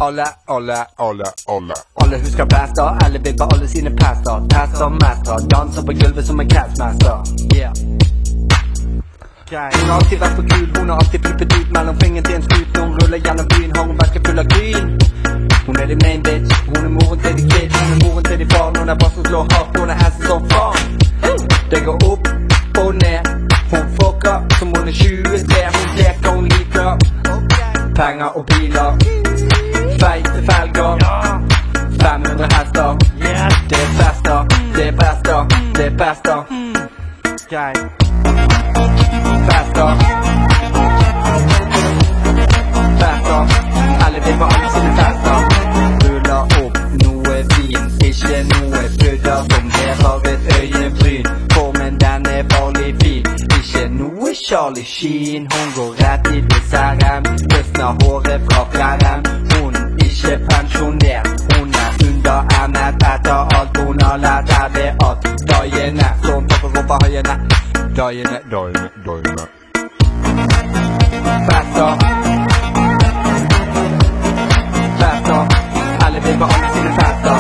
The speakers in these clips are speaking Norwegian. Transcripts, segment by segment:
Alle husker pester, alle vil på alle sine pester. Tester, mestre, danser på gulvet som en cashmaster. Yeah. Hun har alltid vært for kul, hun har alltid flippet ut mellom fingeren til en skut. Når hun ruller gjennom byen, har hun vært full av gryn. Hun er de main bitch, hun er moren til de kids, hun er moren til de far. Hun er bassen slår hardt, hun er assen som faen. Det går opp og ned, hun fucker som hun er 23. Hun leker, hun liker penger og biler, feite felger, 500 hester. Det er fester, det er brester, det er bester. Fester, alle vil på alle sine fester. Ruller opp noe vin, ikke noe pudder som hever et øyebryn. Formen den er farlig fin, ikke noe Charlie Sheen. Hun går rett i desserten, løsner håret fra flerren. Hun ikke pensjonert, hun er under emnet. Etter alt hun har lært er det at dagene sånn topper opp av høyene. Dagene Fester, alle vil på alle sine fester.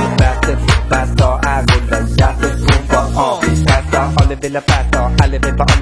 Fester er hvordan hjertet trumfer av. Fester, alle vil ha fester, alle vil på alle